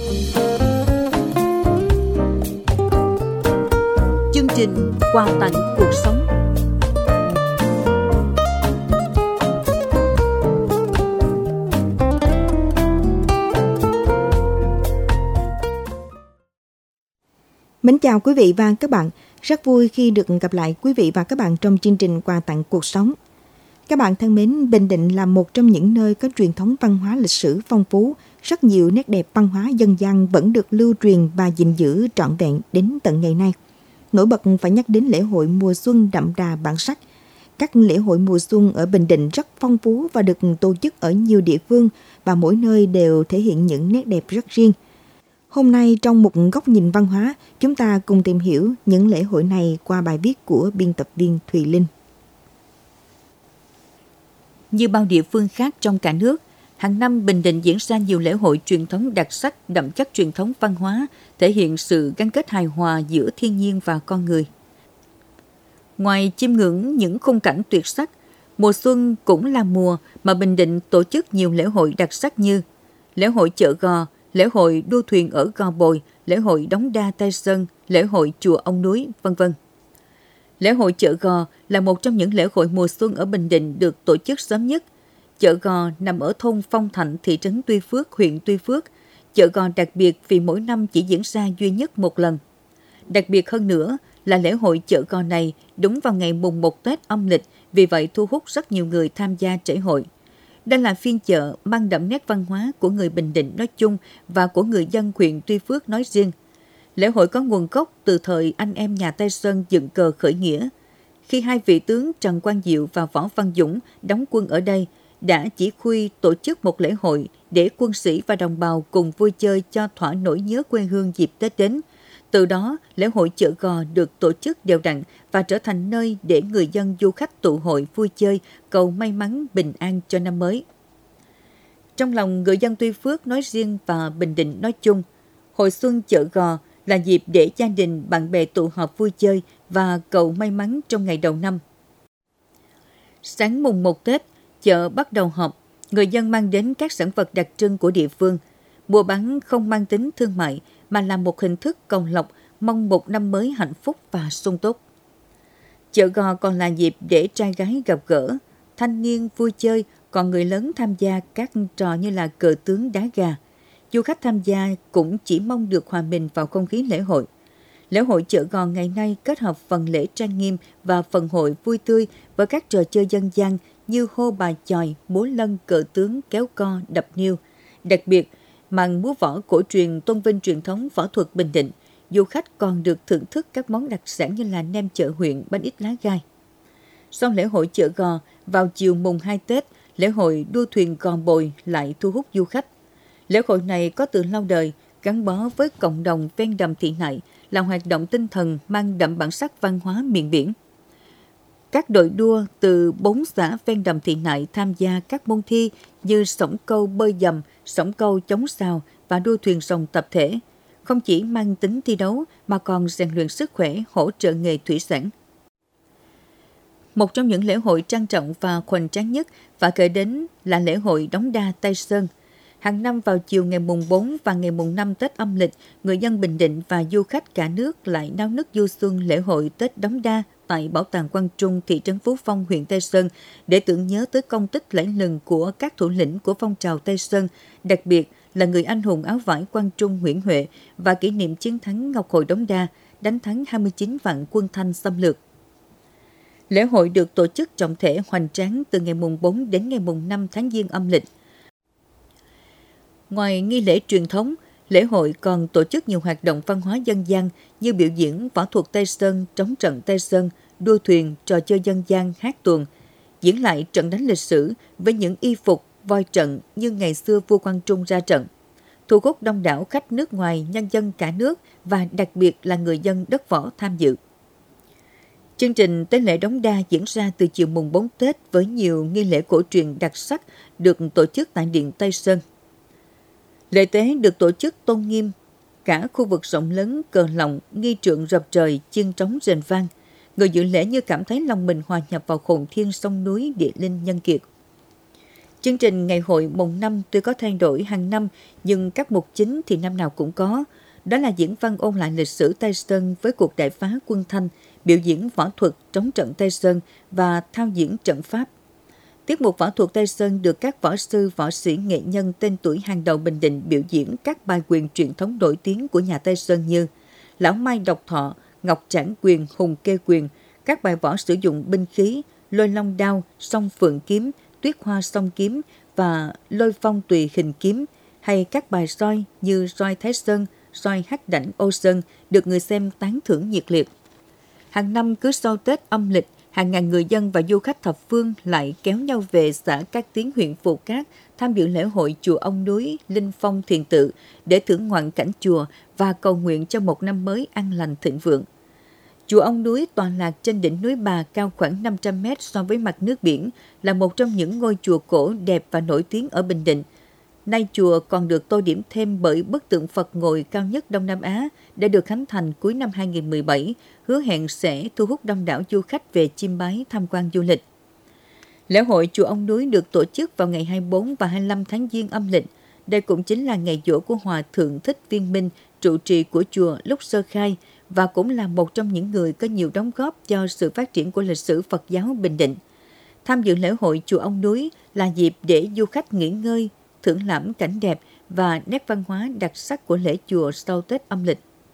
Chương trình quà tặng cuộc sống. Mến chào quý vị và các bạn. Rất vui khi được gặp lại quý vị và các bạn trong chương trình quà tặng cuộc sống. Các bạn thân mến, Bình Định là một trong những nơi có truyền thống văn hóa lịch sử phong phú, rất nhiều nét đẹp văn hóa dân gian vẫn được lưu truyền và gìn giữ trọn vẹn đến tận ngày nay. Nổi bật phải nhắc đến lễ hội mùa xuân đậm đà bản sắc. Các lễ hội mùa xuân ở Bình Định rất phong phú và được tổ chức ở nhiều địa phương và mỗi nơi đều thể hiện những nét đẹp rất riêng. Hôm nay trong một góc nhìn văn hóa, chúng ta cùng tìm hiểu những lễ hội này qua bài viết của biên tập viên Thùy Linh. Như bao địa phương khác trong cả nước, hàng năm Bình Định diễn ra nhiều lễ hội truyền thống đặc sắc, đậm chất truyền thống văn hóa, thể hiện sự gắn kết hài hòa giữa thiên nhiên và con người. Ngoài chiêm ngưỡng những khung cảnh tuyệt sắc, mùa xuân cũng là mùa mà Bình Định tổ chức nhiều lễ hội đặc sắc như lễ hội chợ Gò, lễ hội đua thuyền ở Gò Bồi, lễ hội đống đa Tây Sơn, lễ hội chùa Ông Núi, v.v. Lễ hội chợ Gò là một trong những lễ hội mùa xuân ở Bình Định được tổ chức sớm nhất. Chợ Gò nằm ở thôn Phong Thạnh, thị trấn Tuy Phước, huyện Tuy Phước. Chợ Gò đặc biệt vì mỗi năm chỉ diễn ra duy nhất một lần. Đặc biệt hơn nữa là lễ hội chợ Gò này đúng vào ngày mùng 1 Tết âm lịch, vì vậy thu hút rất nhiều người tham gia trễ hội. Đây là phiên chợ mang đậm nét văn hóa của người Bình Định nói chung và của người dân huyện Tuy Phước nói riêng. Lễ hội có nguồn gốc từ thời anh em nhà Tây Sơn dựng cờ khởi nghĩa. Khi hai vị tướng Trần Quang Diệu và Võ Văn Dũng đóng quân ở đây, đã chỉ huy tổ chức một lễ hội để quân sĩ và đồng bào cùng vui chơi cho thỏa nỗi nhớ quê hương dịp Tết đến. Từ đó, lễ hội chợ Gò được tổ chức đều đặn và trở thành nơi để người dân du khách tụ hội vui chơi, cầu may mắn bình an cho năm mới. Trong lòng người dân Tuy Phước nói riêng và Bình Định nói chung, hội xuân chợ Gò là dịp để gia đình, bạn bè tụ họp vui chơi và cầu may mắn trong ngày đầu năm. Sáng mùng 1 Tết, chợ bắt đầu họp, người dân mang đến các sản vật đặc trưng của địa phương. Mua bán không mang tính thương mại mà là một hình thức cầu lộc, mong một năm mới hạnh phúc và sung túc. Chợ Gò còn là dịp để trai gái gặp gỡ, thanh niên vui chơi, còn người lớn tham gia các trò như là cờ tướng, đá gà. Du khách tham gia cũng chỉ mong được hòa mình vào không khí lễ hội. Lễ hội chợ Gò ngày nay kết hợp phần lễ trang nghiêm và phần hội vui tươi với các trò chơi dân gian như hô bài chòi, múa lân, cờ tướng, kéo co, đập niêu. Đặc biệt, màn múa võ cổ truyền tôn vinh truyền thống võ thuật Bình Định, du khách còn được thưởng thức các món đặc sản như là nem chợ huyện, bánh ít lá gai. Sau lễ hội chợ Gò, vào chiều mùng 2 Tết, lễ hội đua thuyền Gò Bồi lại thu hút du khách. Lễ hội này có từ lâu đời, gắn bó với cộng đồng ven đầm Thị Nại, là hoạt động tinh thần mang đậm bản sắc văn hóa miền biển. Các đội đua từ 4 xã ven đầm Thị Nại tham gia các môn thi như xổng câu bơi dầm, xổng câu chống sào và đua thuyền rồng tập thể. Không chỉ mang tính thi đấu mà còn rèn luyện sức khỏe, hỗ trợ nghề thủy sản. Một trong những lễ hội trang trọng và hoành tráng nhất phải kể đến là lễ hội đống đa Tây Sơn. Hàng năm vào chiều ngày mùng 4 và ngày mùng 5 Tết âm lịch, người dân Bình Định và du khách cả nước lại náo nức du xuân lễ hội Tết Đống Đa tại Bảo tàng Quang Trung, thị trấn Phú Phong, huyện Tây Sơn để tưởng nhớ tới công tích lẫy lừng của các thủ lĩnh của phong trào Tây Sơn, đặc biệt là người anh hùng áo vải Quang Trung Nguyễn Huệ và kỷ niệm chiến thắng Ngọc Hồi Đống Đa, đánh thắng 29 vạn quân Thanh xâm lược. Lễ hội được tổ chức trọng thể hoành tráng từ ngày mùng 4 đến ngày mùng 5 tháng Giêng âm lịch. Ngoài nghi lễ truyền thống, lễ hội còn tổ chức nhiều hoạt động văn hóa dân gian như biểu diễn võ thuật Tây Sơn, trống trận Tây Sơn, đua thuyền, trò chơi dân gian, hát tuồng, diễn lại trận đánh lịch sử với những y phục, voi trận như ngày xưa vua Quang Trung ra trận, thu hút đông đảo khách nước ngoài, nhân dân cả nước và đặc biệt là người dân đất Võ tham dự. Chương trình tế lễ Đống Đa diễn ra từ chiều mùng 4 Tết với nhiều nghi lễ cổ truyền đặc sắc được tổ chức tại Điện Tây Sơn. Lễ tế được tổ chức tôn nghiêm, cả khu vực rộng lớn, cờ lọng, nghi trượng rập trời, chiêng trống rền vang. Người dự lễ như cảm thấy lòng mình hòa nhập vào hồn thiên sông núi địa linh nhân kiệt. Chương trình ngày hội mùng 5 tuy có thay đổi hàng năm, nhưng các mục chính thì năm nào cũng có. Đó là diễn văn ôn lại lịch sử Tây Sơn với cuộc đại phá quân Thanh, biểu diễn võ thuật trống trận Tây Sơn và thao diễn trận pháp. Tiết mục võ thuật Tây Sơn được các võ sư, võ sĩ, nghệ nhân tên tuổi hàng đầu Bình Định biểu diễn các bài quyền truyền thống nổi tiếng của nhà Tây Sơn như Lão Mai độc thọ, Ngọc trảm quyền, Hùng kê quyền, các bài võ sử dụng binh khí, Lôi long đao, Song phượng kiếm, Tuyết hoa song kiếm và Lôi phong tùy hình kiếm, hay các bài soi như soi Thái Sơn, soi Hắc Đảnh Ô Sơn được người xem tán thưởng nhiệt liệt. Hàng năm cứ sau Tết âm lịch, hàng ngàn người dân và du khách thập phương lại kéo nhau về xã Cát Tiến, huyện Phù Cát tham dự lễ hội chùa Ông Núi, Linh Phong Thiền Tự để thưởng ngoạn cảnh chùa và cầu nguyện cho một năm mới an lành thịnh vượng. Chùa Ông Núi tọa lạc trên đỉnh núi Bà, cao khoảng 500 mét so với mặt nước biển, là một trong những ngôi chùa cổ đẹp và nổi tiếng ở Bình Định. Nay chùa còn được tô điểm thêm bởi bức tượng Phật ngồi cao nhất Đông Nam Á đã được khánh thành cuối năm 2017, hứa hẹn sẽ thu hút đông đảo du khách về chiêm bái tham quan du lịch. Lễ hội chùa Ông Núi được tổ chức vào ngày 24 và 25 tháng Giêng âm lịch. Đây cũng chính là ngày giỗ của Hòa Thượng Thích Viên Minh, trụ trì của chùa lúc sơ khai, và cũng là một trong những người có nhiều đóng góp cho sự phát triển của lịch sử Phật giáo Bình Định. Tham dự lễ hội chùa Ông Núi là dịp để du khách nghỉ ngơi, thưởng lãm cảnh đẹp và nét văn hóa đặc sắc của lễ chùa sau Tết âm lịch.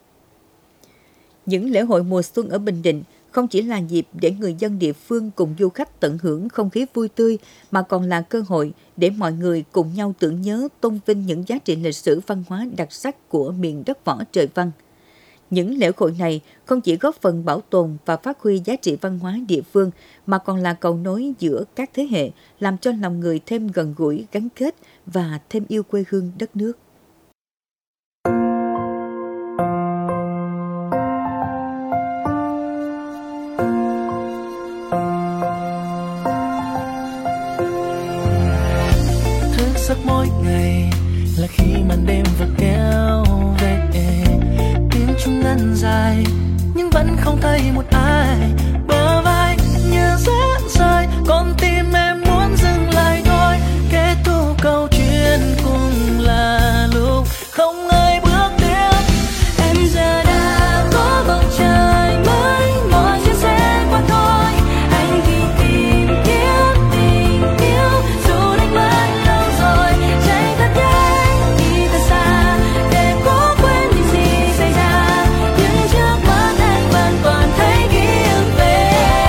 Những lễ hội mùa xuân ở Bình Định không chỉ là dịp để người dân địa phương cùng du khách tận hưởng không khí vui tươi, mà còn là cơ hội để mọi người cùng nhau tưởng nhớ, tôn vinh những giá trị lịch sử văn hóa đặc sắc của miền đất võ trời Văn. Những lễ hội này không chỉ góp phần bảo tồn và phát huy giá trị văn hóa địa phương, mà còn là cầu nối giữa các thế hệ, làm cho lòng người thêm gần gũi, gắn kết và thêm yêu quê hương đất nước. Thức giấc mỗi ngày là khi màn đêm vừa kéo về, tiếng chuông ngân dài nhưng vẫn không thấy một ai. Bờ vai như rẽ rời, con tim em muốn dừng lại thôi. Kết thúc câu chuyện cũng là lúc không ai bước tiếp. Em giờ đã có bầu trời mới, mọi chuyện sẽ qua thôi. Anh thì tìm kiếm tình yêu, dù đánh mất lâu rồi. Chạy thật nhanh đi thật xa để cố quên những gì xảy ra, nhưng trước mắt anh vẫn còn thấy ký ức về.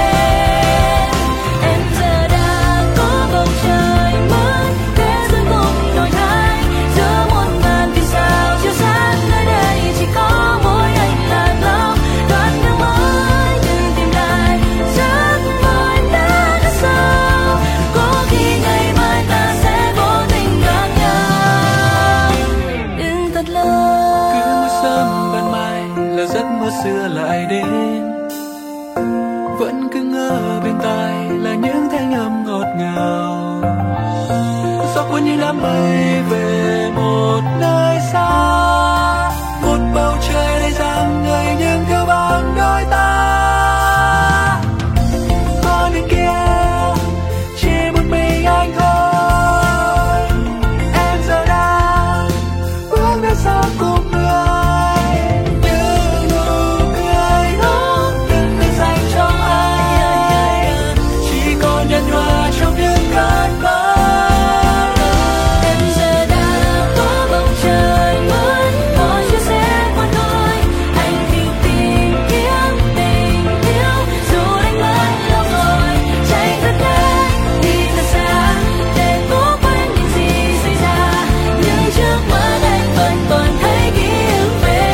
Em giờ đã có bầu trời mới, thế giới cùng đổi thay. Giữa muôn ngàn vì sao chiếu sáng nơi đây chỉ có mỗi anh là lòng. Đoạn đường mới đừng tìm lại giấc mơ em đã đặt sâu. Có khi ngày mai ta sẽ vô tình gặp nhau. Đừng thật lâu. Cứ mỗi sớm ban mai là giấc mơ xưa lại đến, vẫn cứ ngỡ bên tai là những thanh âm ngọt ngào. Gió cuốn như đám mây về một nơi xa, một bầu trời đầy rạng ngời nhưng thiếu vắng đôi ta. Con đường kia chỉ một mình anh thôi. Em giờ đang bước đến sau cùng người, những nụ cười đó từng được dành cho ai, chỉ còn nhạt nhòa trong những cơn mơ. Em giờ đã có bầu trời mới, mọi chuyện sẽ qua thôi. Anh thì tìm kiếm tình yêu, dù đánh mất lâu rồi. Chạy thật nhanh đi thật xa để cố quên những gì xảy ra, nhưng trước mắt anh vẫn còn thấy ký ức về.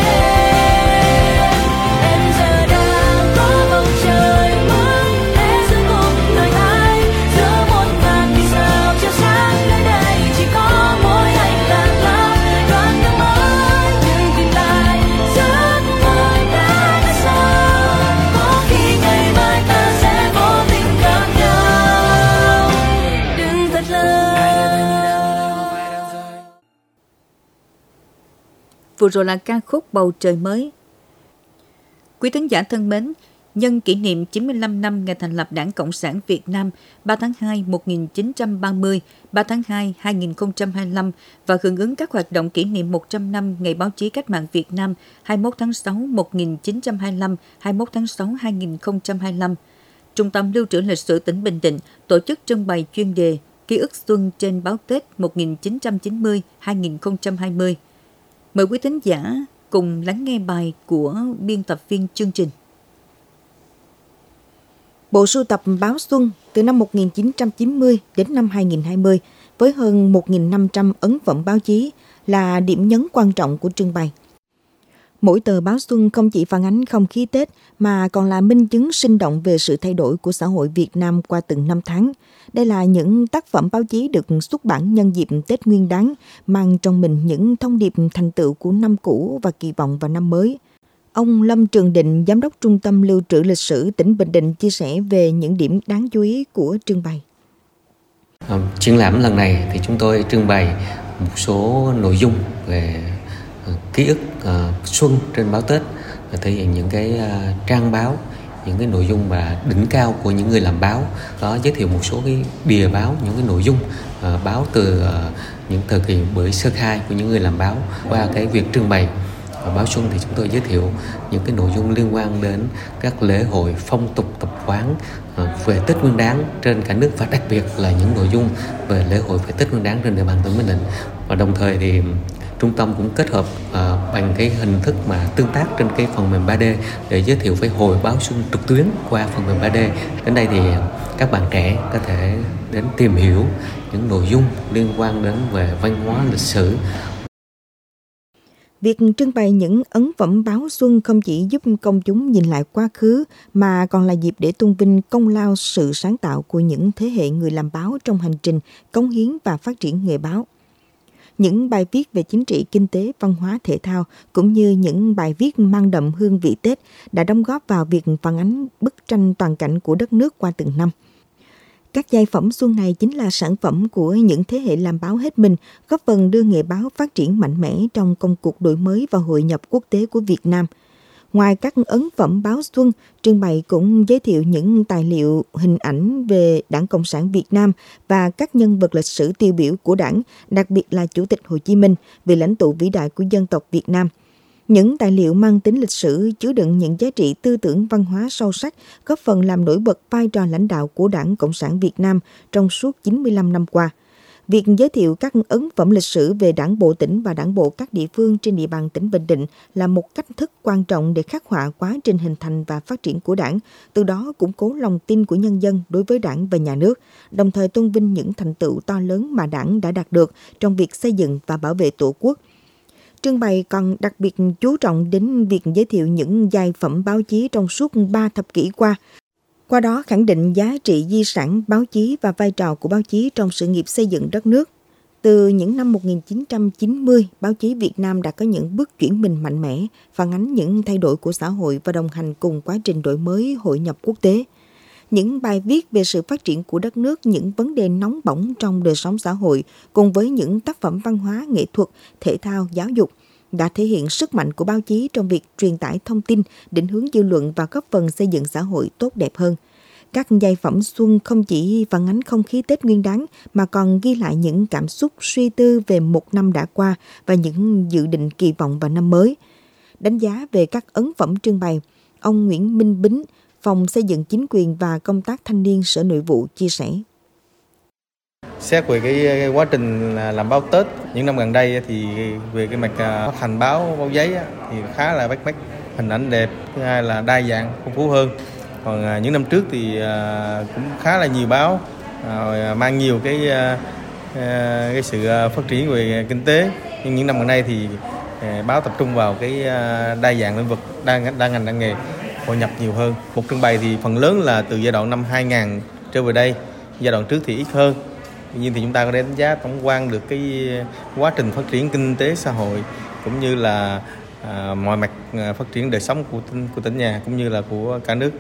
Em giờ đã có bầu trời mới, thế giới cùng đổi thay. Giữa muôn ngàn vì sao chiếu sáng nơi đây chỉ có mỗi anh là lòng. Đoạn đường mới đừng tìm lại giấc mơ em đã đặt sâu. Có khi ngày mai ta sẽ vô tình gặp nhau. Đừng thật lâu. Vừa rồi là ca khúc Bầu Trời Mới. Quý thính giả thân mến, Nhân kỷ niệm 95 năm ngày thành lập Đảng Cộng sản Việt Nam 3 tháng 2 1930, 3 tháng 2 2025 và hưởng ứng các hoạt động kỷ niệm 100 năm Ngày Báo chí Cách mạng Việt Nam 21 tháng 6 1925, 21 tháng 6 2025. Trung tâm Lưu trữ Lịch sử tỉnh Bình Định tổ chức trưng bày chuyên đề Ký ức xuân trên báo Tết 1990-2020. Mời quý thính giả cùng lắng nghe bài của biên tập viên chương trình. Bộ sưu tập báo Xuân từ năm 1990 đến năm 2020 với hơn 1.500 ấn phẩm báo chí là điểm nhấn quan trọng của trưng bày. Mỗi tờ báo Xuân không chỉ phản ánh không khí Tết mà còn là minh chứng sinh động về sự thay đổi của xã hội Việt Nam qua từng năm tháng. Đây là những tác phẩm báo chí được xuất bản nhân dịp Tết Nguyên Đán, mang trong mình những thông điệp thành tựu của năm cũ và kỳ vọng vào năm mới. Ông Lâm Trường Định, Giám đốc Trung tâm Lưu trữ Lịch sử tỉnh Bình Định chia sẻ về những điểm đáng chú ý của trưng bày. Triển lãm lần này thì chúng tôi trưng bày một số nội dung về ký ức xuân trên báo Tết, thể hiện những cái trang báo, những cái nội dung mà đỉnh cao của những người làm báo. Đó, giới thiệu một số cái bìa báo, những cái nội dung báo từ những thời kỳ bởi sơ khai của những người làm báo. Qua cái việc trưng bày báo Xuân thì chúng tôi giới thiệu những cái nội dung liên quan đến các lễ hội, phong tục tập quán về Tết Nguyên Đán trên cả nước, và đặc biệt là những nội dung về lễ hội về Tết Nguyên Đán trên địa bàn tỉnh Bình Định. Và đồng thời thì trung tâm cũng kết hợp bằng cái hình thức mà tương tác trên cái phần mềm 3D để giới thiệu với hội báo Xuân trực tuyến qua phần mềm 3D. Đến đây thì các bạn trẻ có thể đến tìm hiểu những nội dung liên quan đến về văn hóa, lịch sử. Việc trưng bày những ấn phẩm báo Xuân không chỉ giúp công chúng nhìn lại quá khứ mà còn là dịp để tôn vinh công lao, sự sáng tạo của những thế hệ người làm báo trong hành trình cống hiến và phát triển nghề báo. Những bài viết về chính trị, kinh tế, văn hóa, thể thao cũng như những bài viết mang đậm hương vị Tết đã đóng góp vào việc phản ánh bức tranh toàn cảnh của đất nước qua từng năm. Các giai phẩm Xuân này chính là sản phẩm của những thế hệ làm báo hết mình, góp phần đưa nghề báo phát triển mạnh mẽ trong công cuộc đổi mới và hội nhập quốc tế của Việt Nam. Ngoài các ấn phẩm báo Xuân, trưng bày cũng giới thiệu những tài liệu, hình ảnh về Đảng Cộng sản Việt Nam và các nhân vật lịch sử tiêu biểu của Đảng, đặc biệt là Chủ tịch Hồ Chí Minh, vị lãnh tụ vĩ đại của dân tộc Việt Nam. Những tài liệu mang tính lịch sử chứa đựng những giá trị tư tưởng văn hóa sâu sắc, góp phần làm nổi bật vai trò lãnh đạo của Đảng Cộng sản Việt Nam trong suốt 95 năm qua. Việc giới thiệu các ấn phẩm lịch sử về Đảng bộ tỉnh và Đảng bộ các địa phương trên địa bàn tỉnh Bình Định là một cách thức quan trọng để khắc họa quá trình hình thành và phát triển của Đảng, từ đó củng cố lòng tin của nhân dân đối với Đảng và nhà nước, đồng thời tôn vinh những thành tựu to lớn mà Đảng đã đạt được trong việc xây dựng và bảo vệ Tổ quốc. Trưng bày còn đặc biệt chú trọng đến việc giới thiệu những giai phẩm báo chí trong suốt 3 thập kỷ qua đó khẳng định giá trị di sản báo chí và vai trò của báo chí trong sự nghiệp xây dựng đất nước. Từ những năm 1990, báo chí Việt Nam đã có những bước chuyển mình mạnh mẽ, phản ánh những thay đổi của xã hội và đồng hành cùng quá trình đổi mới hội nhập quốc tế. Những bài viết về sự phát triển của đất nước, những vấn đề nóng bỏng trong đời sống xã hội, cùng với những tác phẩm văn hóa, nghệ thuật, thể thao, giáo dục, đã thể hiện sức mạnh của báo chí trong việc truyền tải thông tin, định hướng dư luận và góp phần xây dựng xã hội tốt đẹp hơn. Các giai phẩm Xuân không chỉ phản ánh không khí Tết Nguyên Đán mà còn ghi lại những cảm xúc suy tư về một năm đã qua và những dự định kỳ vọng vào năm mới. Đánh giá về các ấn phẩm trưng bày, ông Nguyễn Minh Bính, Phòng Xây dựng Chính quyền và Công tác Thanh niên Sở Nội vụ chia sẻ. Xét về cái quá trình làm báo Tết những năm gần đây thì về cái mặt phát hành báo giấy thì khá là bắt mắt, hình ảnh đẹp, thứ hai là đa dạng, phong phú hơn. Còn những năm trước thì cũng khá là nhiều báo mang nhiều cái sự phát triển về kinh tế, nhưng những năm gần đây thì báo tập trung vào cái đa dạng lĩnh vực, đa ngành đa nghề, hội nhập nhiều hơn. Một trưng bày thì phần lớn là từ giai đoạn năm 2000 trở về đây, giai đoạn trước thì ít hơn. Tuy nhiên thì chúng ta có đánh giá tổng quan được cái quá trình phát triển kinh tế xã hội cũng như là mọi mặt phát triển đời sống của tỉnh nhà cũng như là của cả nước.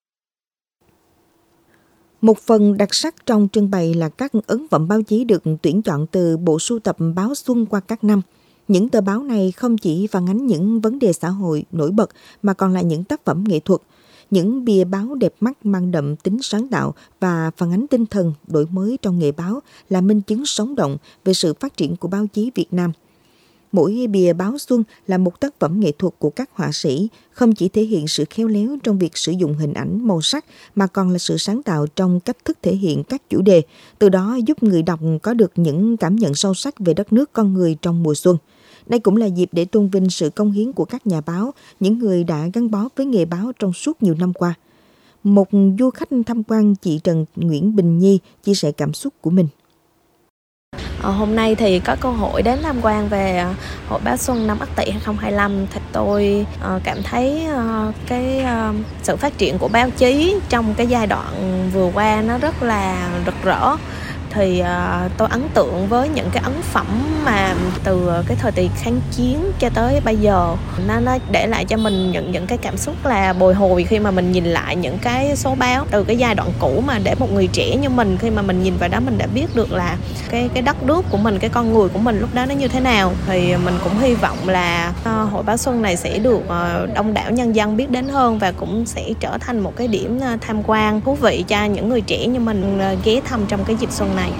Một phần đặc sắc trong trưng bày là các ấn phẩm báo chí được tuyển chọn từ bộ sưu tập báo Xuân qua các năm. Những tờ báo này không chỉ phản ánh những vấn đề xã hội nổi bật mà còn là những tác phẩm nghệ thuật. Những bìa báo đẹp mắt mang đậm tính sáng tạo và phản ánh tinh thần đổi mới trong nghề báo là minh chứng sống động về sự phát triển của báo chí Việt Nam. Mỗi bìa báo xuân là một tác phẩm nghệ thuật của các họa sĩ, không chỉ thể hiện sự khéo léo trong việc sử dụng hình ảnh, màu sắc, mà còn là sự sáng tạo trong cách thức thể hiện các chủ đề, từ đó giúp người đọc có được những cảm nhận sâu sắc về đất nước, con người trong mùa xuân. Đây cũng là dịp để tôn vinh sự cống hiến của các nhà báo, những người đã gắn bó với nghề báo trong suốt nhiều năm qua. Một du khách tham quan, chị Trần Nguyễn Bình Nhi chia sẻ cảm xúc của mình. Hôm nay thì có cơ hội đến tham quan về Hội Báo Xuân năm Ất Tỵ 2025 thì tôi cảm thấy sự phát triển của báo chí trong cái giai đoạn vừa qua nó rất là rực rỡ. Thì tôi ấn tượng với những cái ấn phẩm mà từ cái thời kỳ kháng chiến cho tới bây giờ, nó để lại cho mình những cái cảm xúc là bồi hồi khi mà mình nhìn lại những cái số báo từ cái giai đoạn cũ, mà để một người trẻ như mình khi mà mình nhìn vào đó mình đã biết được là cái đất nước của mình, cái con người của mình lúc đó nó như thế nào. Thì mình cũng hy vọng là Hội Báo Xuân này sẽ được đông đảo nhân dân biết đến hơn và cũng sẽ trở thành một cái điểm tham quan thú vị cho những người trẻ như mình ghé thăm trong cái dịp xuân này.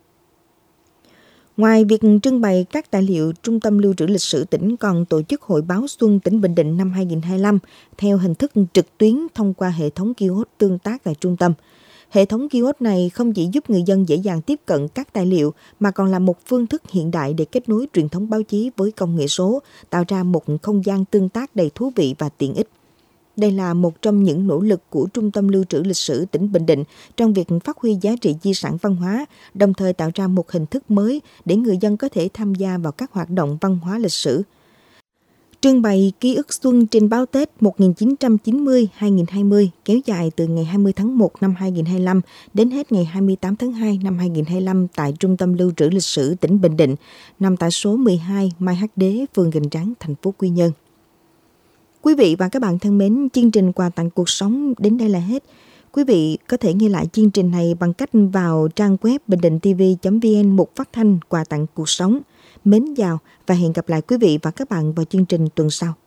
Ngoài việc trưng bày các tài liệu, Trung tâm Lưu trữ Lịch sử tỉnh còn tổ chức Hội Báo Xuân tỉnh Bình Định năm 2025 theo hình thức trực tuyến thông qua hệ thống kiosk tương tác tại trung tâm. Hệ thống kiosk này không chỉ giúp người dân dễ dàng tiếp cận các tài liệu mà còn là một phương thức hiện đại để kết nối truyền thống báo chí với công nghệ số, tạo ra một không gian tương tác đầy thú vị và tiện ích. Đây là một trong những nỗ lực của Trung tâm Lưu trữ Lịch sử tỉnh Bình Định trong việc phát huy giá trị di sản văn hóa, đồng thời tạo ra một hình thức mới để người dân có thể tham gia vào các hoạt động văn hóa lịch sử. Trưng bày ký ức xuân trên báo Tết 1990-2020 kéo dài từ ngày 20 tháng 1 năm 2025 đến hết ngày 28 tháng 2 năm 2025 tại Trung tâm Lưu trữ Lịch sử tỉnh Bình Định, nằm tại số 12 Mai Hắc Đế, phường Gành Ráng, thành phố Quy Nhơn. Quý vị và các bạn thân mến, chương trình Quà tặng cuộc sống đến đây là hết. Quý vị có thể nghe lại chương trình này bằng cách vào trang web bindinhtv.vn mục phát thanh Quà tặng cuộc sống. Mến chào và hẹn gặp lại quý vị và các bạn vào chương trình tuần sau.